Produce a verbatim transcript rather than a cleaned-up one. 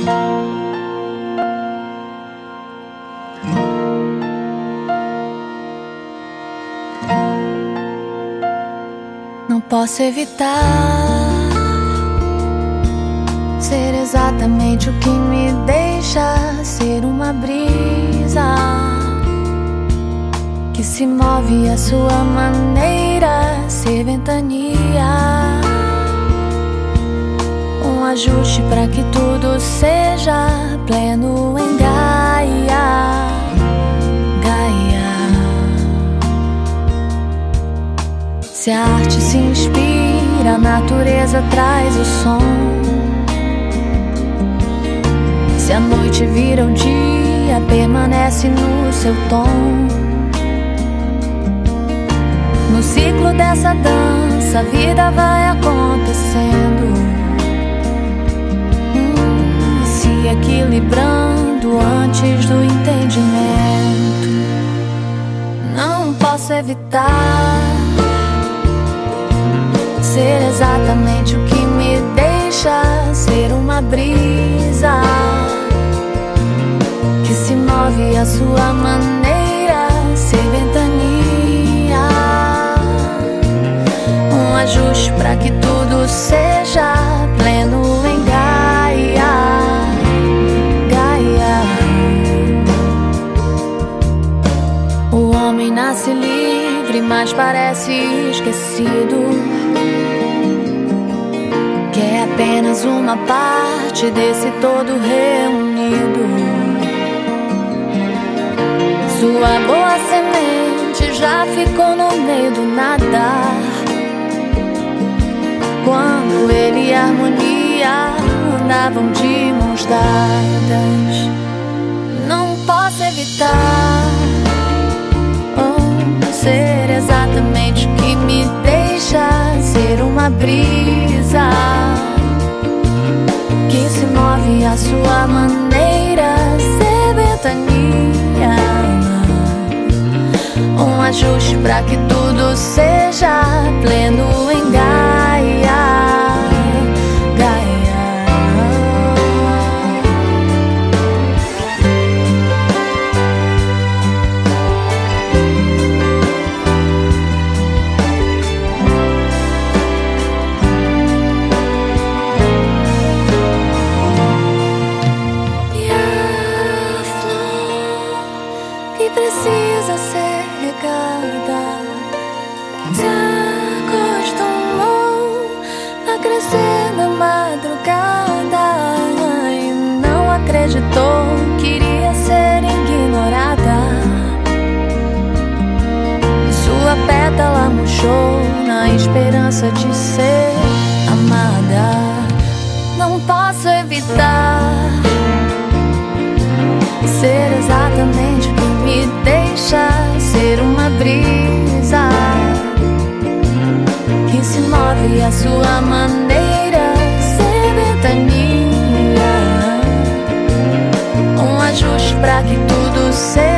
Não posso evitar ser exatamente o que me deixa ser uma brisa que se move à sua maneira, ser ventania. Um ajuste para que tudo seja pleno em Gaia. Gaia. Se a arte se inspira, a natureza traz o som. Se a noite vira o dia, permanece no seu tom. No ciclo dessa dança, a vida vai acontecendo, hum, se equilibrando antes do entendimento. Não posso evitar ser exatamente o que me deixa ser uma brisa que se move à sua maneira, ser ventania. Um ajuste para que tudo seja pleno em Gaia. Gaia. O homem nasce livre, mas parece esquecido, que é apenas uma parte desse todo reunido. Sua boa semente já ficou no meio do nada, quando ele e a harmonia andavam de mãos dadas. Não posso evitar oh, ser exatamente o que me deixa ser uma brisa que se move à sua maneira, ser ventania. Um ajuste para que tudo seja pleno em Gaia. Gaia. Precisa ser regada, se acostumou a crescer na madrugada e não acreditou que iria ser ignorada. Sua pétala murchou na esperança de ser amada. Não posso evitar ser exatamente o que me deixa ser uma brisa que se move à sua maneira, ser ventania. Um ajuste para que tudo seja